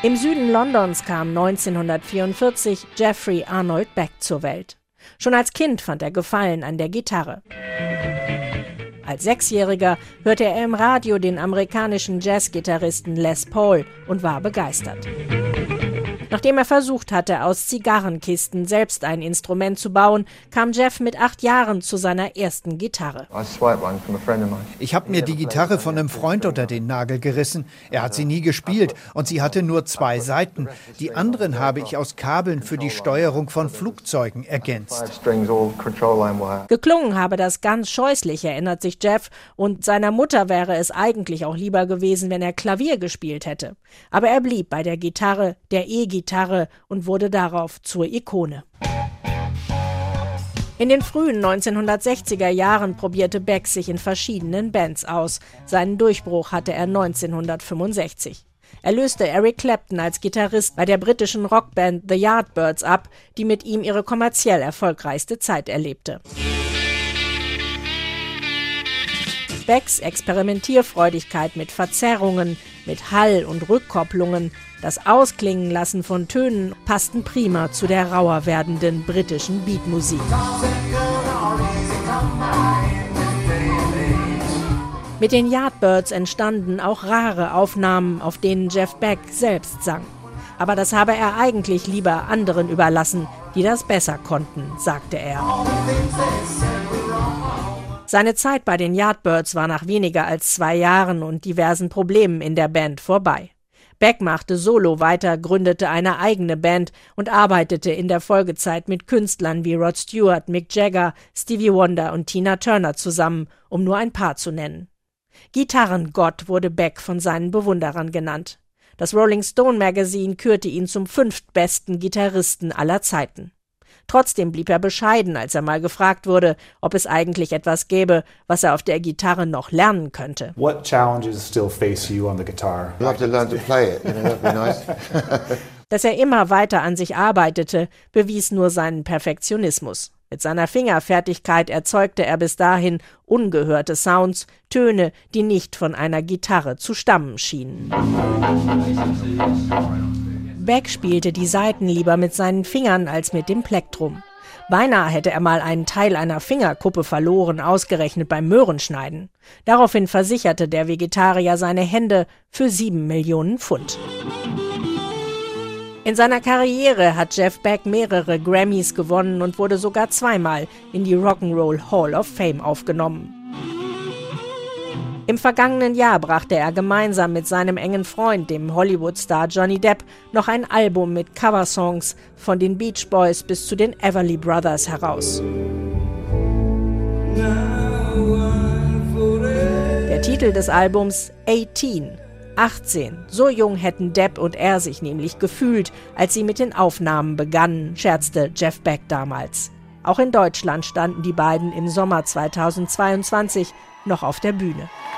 Im Süden Londons kam 1944 Jeffrey Arnold Beck zur Welt. Schon als Kind fand er Gefallen an der Gitarre. Als Sechsjähriger hörte er im Radio den amerikanischen Jazzgitarristen Les Paul und war begeistert. Nachdem er versucht hatte, aus Zigarrenkisten selbst ein Instrument zu bauen, kam Jeff mit 8 Jahren zu seiner ersten Gitarre. Ich habe mir die Gitarre von einem Freund unter den Nagel gerissen. Er hat sie nie gespielt und sie hatte nur 2 Saiten. Die anderen habe ich aus Kabeln für die Steuerung von Flugzeugen ergänzt. Geklungen habe das ganz scheußlich, erinnert sich Jeff, und seiner Mutter wäre es eigentlich auch lieber gewesen, wenn er Klavier gespielt hätte. Aber er blieb bei der Gitarre, der E-Gitarre, und wurde darauf zur Ikone. In den frühen 1960er Jahren probierte Beck sich in verschiedenen Bands aus. Seinen Durchbruch hatte er 1965. Er löste Eric Clapton als Gitarrist bei der britischen Rockband The Yardbirds ab, die mit ihm ihre kommerziell erfolgreichste Zeit erlebte. Becks Experimentierfreudigkeit mit Verzerrungen, mit Hall- und Rückkopplungen, das Ausklingenlassen von Tönen passten prima zu der rauer werdenden britischen Beatmusik. Mit den Yardbirds entstanden auch rare Aufnahmen, auf denen Jeff Beck selbst sang. Aber das habe er eigentlich lieber anderen überlassen, die das besser konnten, sagte er. Seine Zeit bei den Yardbirds war nach weniger als 2 Jahren und diversen Problemen in der Band vorbei. Beck machte solo weiter, gründete eine eigene Band und arbeitete in der Folgezeit mit Künstlern wie Rod Stewart, Mick Jagger, Stevie Wonder und Tina Turner zusammen, um nur ein paar zu nennen. Gitarrengott wurde Beck von seinen Bewunderern genannt. Das Rolling Stone Magazine kürte ihn zum 5. besten Gitarristen aller Zeiten. Trotzdem blieb er bescheiden, als er mal gefragt wurde, ob es eigentlich etwas gäbe, was er auf der Gitarre noch lernen könnte. What challenges still face you on the guitar? I'd love to learn to play it, that'd be nice. Dass er immer weiter an sich arbeitete, bewies nur seinen Perfektionismus. Mit seiner Fingerfertigkeit erzeugte er bis dahin ungehörte Sounds, Töne, die nicht von einer Gitarre zu stammen schienen. Beck spielte die Saiten lieber mit seinen Fingern als mit dem Plektrum. Beinahe hätte er mal einen Teil einer Fingerkuppe verloren, ausgerechnet beim Möhrenschneiden. Daraufhin versicherte der Vegetarier seine Hände für 7 Millionen Pfund. In seiner Karriere hat Jeff Beck mehrere Grammys gewonnen und wurde sogar 2-mal in die Rock'n'Roll Hall of Fame aufgenommen. Im vergangenen Jahr brachte er gemeinsam mit seinem engen Freund, dem Hollywood-Star Johnny Depp, noch ein Album mit Coversongs von den Beach Boys bis zu den Everly Brothers heraus. Der Titel des Albums 18. So jung hätten Depp und er sich nämlich gefühlt, als sie mit den Aufnahmen begannen, scherzte Jeff Beck damals. Auch in Deutschland standen die beiden im Sommer 2022 noch auf der Bühne.